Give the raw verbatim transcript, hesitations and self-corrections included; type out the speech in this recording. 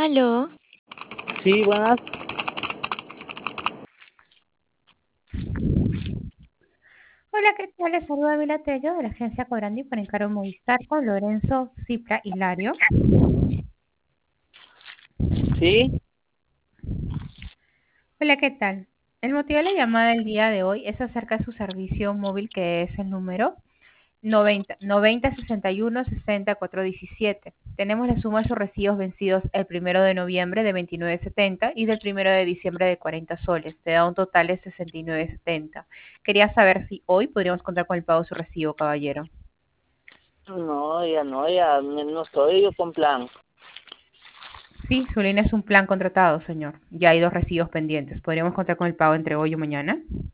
Aló, Sí, buenas. Hola, ¿qué tal? Les saluda Mila Tello de la agencia Cobrandi para Encargo Movistar con Lorenzo Cipra Hilario. Sí, Hola, ¿qué tal? El motivo de la llamada del día de hoy es acerca de su servicio móvil, que es el número noventa, noventa sesenta y uno sesenta cuatrocientos diecisiete. Tenemos la suma de sus recibos vencidos el primero de noviembre de veintinueve setenta y del primero de diciembre de cuarenta soles. Te da un total de sesenta y nueve setenta. Quería saber si hoy podríamos contar con el pago de su recibo, caballero. no, ya no, ya no estoy yo con plan. Sí, su línea es un plan contratado, señor. Ya hay dos recibos pendientes. ¿Podríamos contar con el pago entre hoy o mañana?